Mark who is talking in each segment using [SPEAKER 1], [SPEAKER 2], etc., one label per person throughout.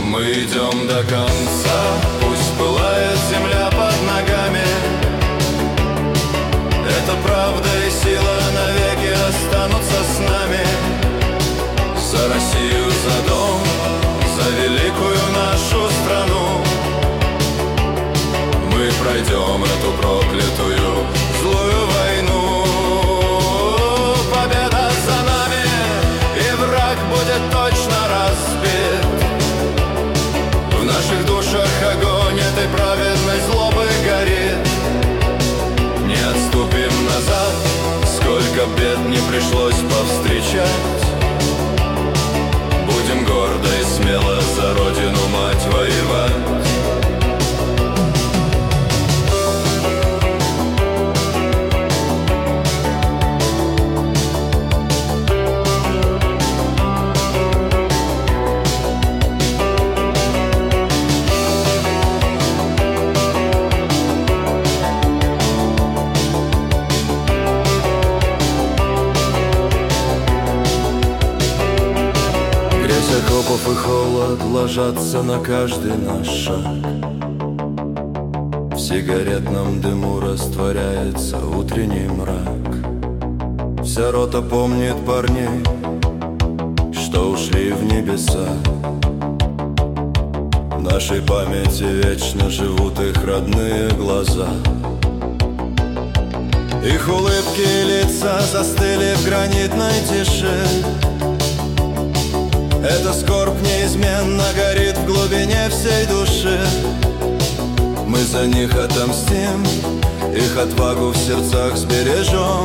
[SPEAKER 1] Мы идем до конца, пусть пылает земля под ногами. Это правда и сила навеки останутся с нами. За Россию, за дом, за великую нашу страну. Мы пройдем эту проклятую злую войну. Победа за нами, и враг будет точно разбит. В наших душах огонь этой праведной злобы горит. Не отступим назад, сколько бед не пришлось повстречать. Будем гордо и смело за родину мать воевать. Окопов и холод ложатся на каждый наш шаг. В сигаретном дыму растворяется утренний мрак. Вся рота помнит парней, что ушли в небеса. В нашей памяти вечно живут их родные глаза. Их улыбки и лица застыли в гранитной тиши. Эта скорбь неизменно горит в глубине всей души. Мы за них отомстим, их отвагу в сердцах сбережем.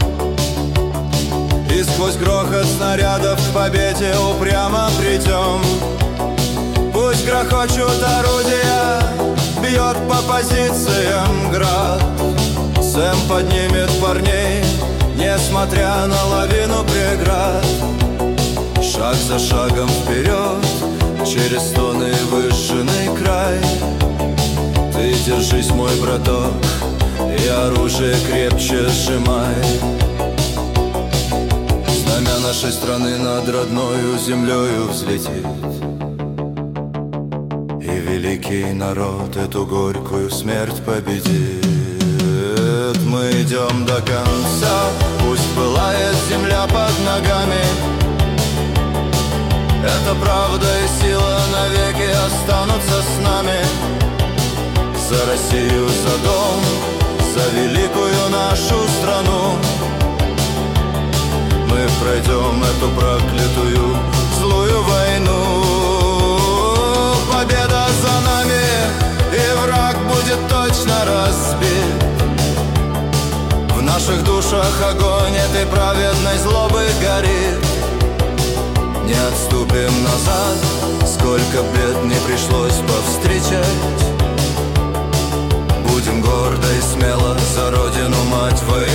[SPEAKER 1] И сквозь грохот снарядов к победе упрямо придем. Пусть грохочут орудия, бьет по позициям град. Сэм поднимет парней, несмотря на лавину преград. Шаг за шагом вперед, через стоны и выжженный край. Ты держись, мой браток, и оружие крепче сжимай. Знамя нашей страны над родною землею взлетит, и великий народ эту горькую смерть победит. Мы идем до конца, пусть пылает земля под ногами. Это правда и сила навеки останутся с нами. За Россию, за дом, за великую нашу страну. Мы пройдем эту проклятую злую войну. Победа за нами, и враг будет точно разбит. В наших душах огонь этой праведной злобы горит. Не отступим назад, сколько бед не пришлось повстречать. Будем гордо и смело за родину мать воевать.